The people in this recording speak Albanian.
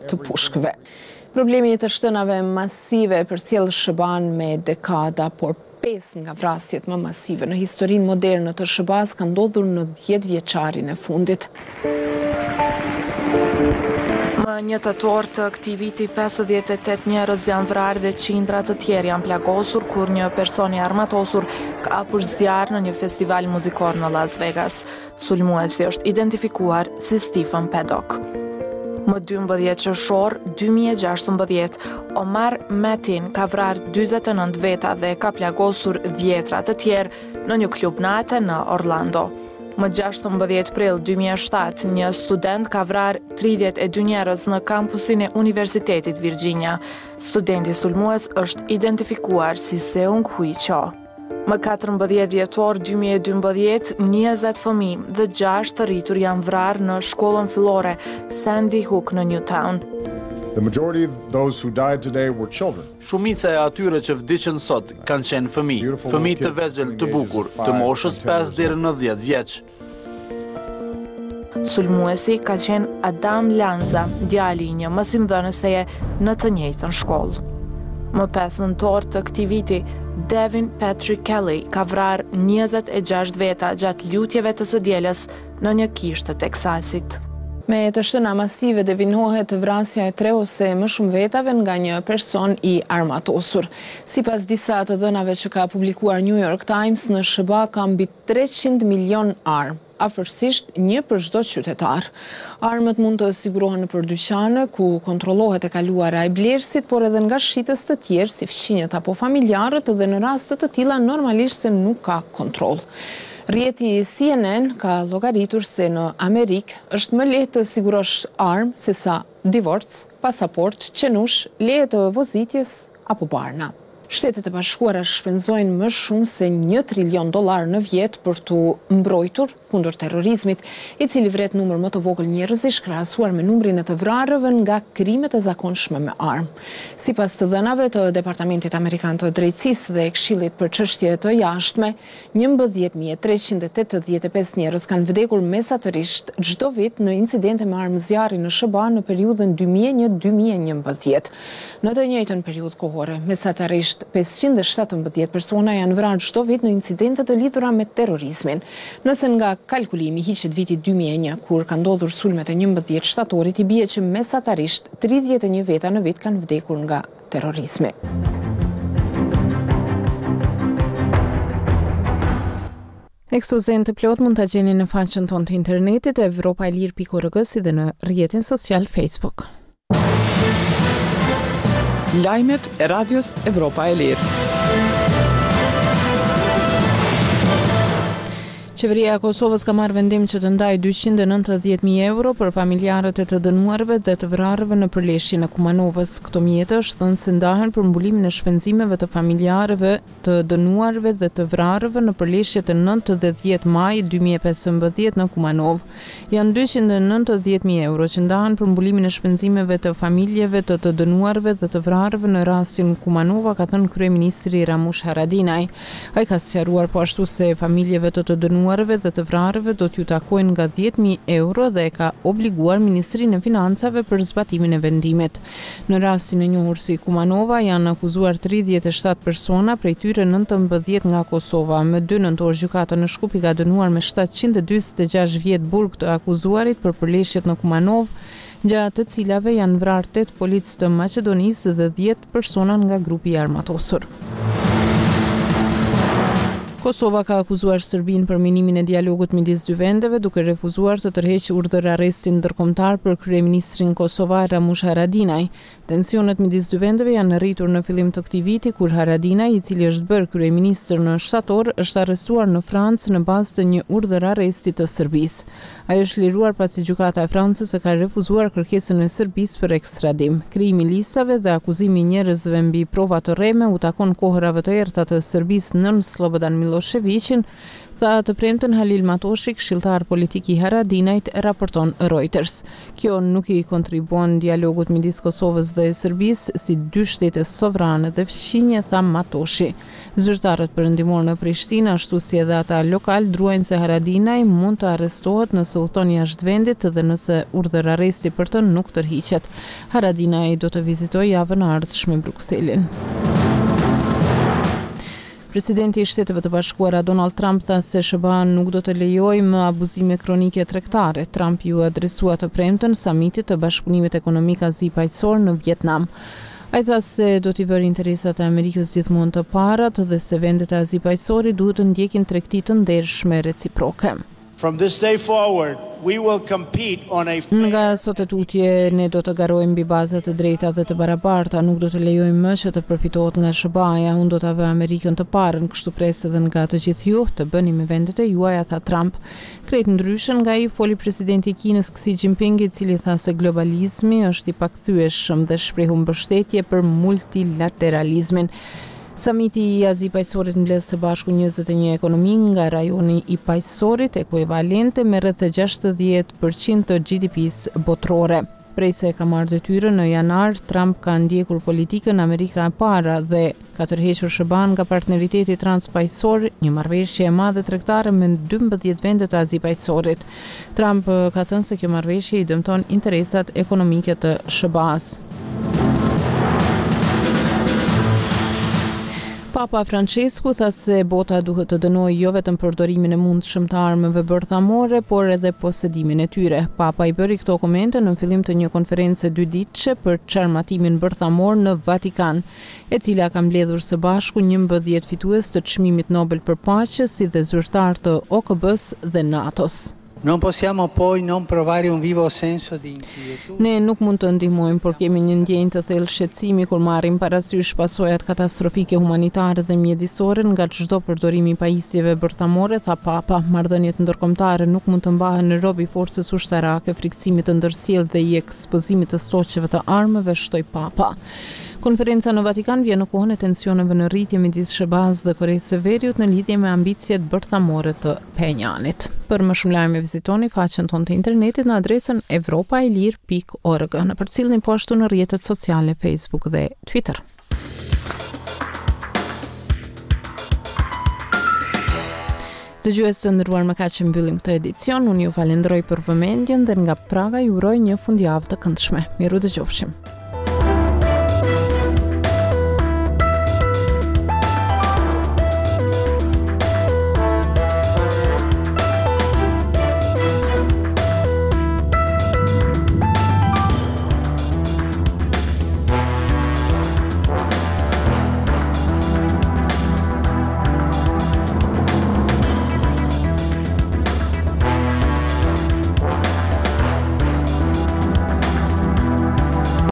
të pushkëve. Problemi i të shtënave masive përcjell SHBA-n me dekada, por 5 nga vrasjet më masive në historinë moderne të SHBA-s kanë ndodhur në 10 vjeçarin e fundit. Më 1 tetor të këtij viti 58 njerëz janë vrarë dhe qindra të tjerë janë plagosur kur një person i armatosur ka hapur zjarr në një festival muzikor në Las Vegas. Sulmuesi është identifikuar si Stephen Paddock. Më 12 qershor 2016, Omar Metin ka vrarë 49 veta dhe ka plagosur 10 të tjerë në një klub nate në Orlando. Më 16 prill 2007, një student ka vrarë 32 njerëz në kampusin e Universitetit Virginia. Studenti sulmues është identifikuar si Seung Hui Cho. Më 14 dhjetor 2012, 20 fëmijë dhe 6 të rritur janë vrarë në shkollën fillore Sandy Hook në Newtown. The majority of those who died today were children. Shumica e atyre që vdiqën sot kanë qenë fëmijë të vegjël të bukur, të moshës 5 deri në 10 vjeç. Sulmuesi ka qenë Adam Lanza, djali i një mësimdhënëseje në të njëjtën shkollë. Më 5 nëntor të këtij viti, Devin Patrick Kelly ka vrarë 26 veta gjatë lutjeve të së dielës në një kishë të Teksasit. Me të shtëna masive devinohet vrasja e 3 ose më shumë vetave nga një person i armatosur. Sipas disa të dhënave që ka publikuar New York Times, në SHBA ka mbi 300 milion armë, afërsisht një për çdo qytetar. Armët mund të sigurohen nëpër dyqane ku kontrollohet e kaluara e blerësit, por edhe nga shitës të tjerë si fqinjet apo familjarët, dhe në raste të tilla normalisht se nuk ka kontroll. Rrjeti CNN ka llogaritur se në Amerikë është më lehtë të sigurosh armë sesa divorc, pasaport, qenush, leje të vozitjes apo barna. Shtetet e Bashkuara shpenzojnë më shumë se $1 trilion në vit për të mbrojtur kundër terrorizmit, i cili vret numër më të vogël njerëzish krahasuar me numrin e të vrarëve nga krimet e zakonshme me armë. Sipas të dhënave të Departamentit Amerikan të Drejtësisë dhe Këshillit për çështje të jashtme, 11.385 njerëz kanë vdekur mesatërisht çdo vit në incidente me armë zjarri në SHBA në periudhën 2001-2011. Në të njëjtën periudhë kohore, mesatarisht 517 persona janë vrarë çdo vit në incidente të lidhura me terrorizmin. Nëse nga kalkulimi hiqet viti 2001, kur ka ndodhur sulmet e 11 shtatorit, i bie që mesatarisht 31 veta në vit kanë vdekur nga terrorizmi. Ekspozimin të plot mund ta gjeni në faqen tonë të internetit evropaelir.org si dhe në rrjetin social Facebook. Lajmet e radios Evropa e Lirë. Qeveria e Kosovës ka marrë vendim që të ndajë 290.000 euro për familjarët e të dënuarve dhe të vrarëve në përleshjen e Kumanovës. Këto mjete është thënë se ndahen për mbulimin e shpenzimeve të familjarëve të dënuarve dhe të vrarëve në përleshjet e 9 dhe 10 maj 2015 në Kumanov. Janë 290.000 euro që ndahen për mbulimin e shpenzimeve të familjeve të të dënuarve dhe të vrarëve në rastin Kumanova, ka thënë kryeministri Ramush Haradinaj. Ai ka sqaruar po ashtu se familjeve të të dënuarve dhe të vrarëve do t'ju takojnë nga 10.000 euro dhe ka obliguar Ministrinë e Financave për zbatimin e vendimit. Në rastin e njohur si Kumanova janë akuzuar 37 persona, prej tyre 19 nga Kosova. Më 2 nëntor gjykata në Shkupi ka dënuar me 746 vjet burg të akuzuarit për përleshjet në Kumanov, gjatë të cilave janë vrarë 8 policë të Maqedonisë dhe 10 persona nga grupi i armatosur. Kosova ka akuzuar Serbinë për minimin e dialogut midis dy vendeve, duke refuzuar të tërheqë urdhër arrestin ndërkombëtar për kryeministrin kosovar Ramush Haradinaj. Tensionet midis dy vendeve janë rritur në fillim të këtij viti, kur Haradinaj, i cili është bërë kryeministër në shtator, është arrestuar në Francë në bazë të një urdhër arresti të Serbisë. Ai është liruar pasi gjykata e Francës e ka refuzuar kërkesën e Serbisë për ekstradim. Krijimi i listave dhe akuzimi i njerëzve mbi prova të rreme u takon kohërave të errta të Serbisë nën Slobodan Miloševićin, Tha të premten Halil Matoshi, këshilltar politik I Haradinajt, raporton Reuters. Kjo nuk I kontribuon dialogut midis Kosovës dhe Serbisë si dy shtete sovrane dhe fqinje, tha Matoshi. Zyrtarët perëndimor në Prishtinë, ashtu si edhe ata lokal, druajnë se Haradinaj mund të arrestohet nëse udhton jashtë vendit dhe nëse urdhër arresti për të nuk tërhiqet. Haradinaj do të vizitojë javën e ardhshme Brukselin. Presidenti I Shteteve të Bashkuara Donald Trump tha se SBA nuk do të lejojë më abuzime kronike tregtare. Trump ju adresua të premten samitit të Bashkëpunimit Ekonomik Azi Paqësor në Vietnam. Ai tha se do t'i vërë interesat e Amerikës gjithmonë të parat dhe se vendet e Azi Paqësorit duhet të ndjekin tregti të ndershme reciproke. From this day forward, we will compete on a Nga sot e tutje ne do të garojmë mbi baza të drejta dhe të barabarta, nuk do të lejojmë më që të përfitohet nga SBA-ja, unë do ta vë Amerikën të parën, kështu pres edhe nga të gjithë ju të bëni me vendet e juaja, tha Trump. Krejt ndryshën nga I foli presidenti I Kinës Xi Jinping, I cili tha se globalizmi është I pakthyeshëm dhe shprehu mbështetje për multilateralizmin. Samiti I Azi Paqësorit mbledh së bashku 21 ekonomi nga rajoni I Paqësorit, ekuivalente me rreth 60% të GDP-s botërore. Prej se ka marrë detyrën në janar, Trump ka ndjekur politikën Amerika e para dhe ka tërhequr SBA-n nga partneriteti transpaqësor, një marrëveshje e madhe tregtare me 12 vende të Azi Paqësorit. Trump ka thënë se kjo marrëveshje I dëmton interesat ekonomike të SBA-s. Papa Francesku tha se bota duhet të dënojë jo vetëm përdorimin e mundshëm të armëve bërthamore, por edhe posedimin e tyre. Papa I bëri këto komente në fillim të një konference 2 ditësh për çarmatimin bërthamor në Vatikan, e cila ka mbledhur së bashku 11 fitues të çmimit Nobel për paqe, si dhe zyrtar të OKB-s dhe NATO-s. Non possiamo poi non provare un vivo senso di inquietude. Ne nuk mund të ndihmojmë, por kemi një ndjenjë të thellë shqetësimi kur marrim parasysh pasojat katastrofike humanitare dhe mjedisore nga çdo përdorim I pajisjeve bërthamore, tha Papa. Marrëdhëniet ndërkombëtare nuk mund të mbahen në rob I forcës ushtarake, friksimit të ndërsjellë dhe I ekspozimit të stoqeve të armëve, shtoi Papa. Konferenca në Vatikan vjen në kohën e tensioneve në rritje midis SBA-s dhe Koresë së Veriut në lidhje me ambicjet bërthamore të Pjenjanit. Për më shumë lajme vizitoni faqen tonë të internetit në adresën evropailir.org, në përcjellni po ashtu në rrjetet sociale Facebook dhe Twitter. Dëgjues të nderuar, më kaq që mbyllim këtë edicion. Unë ju falenderoj për vëmendjen dhe nga Praga ju uroj një fundjavë të këndshme. Miru dëgjofshim.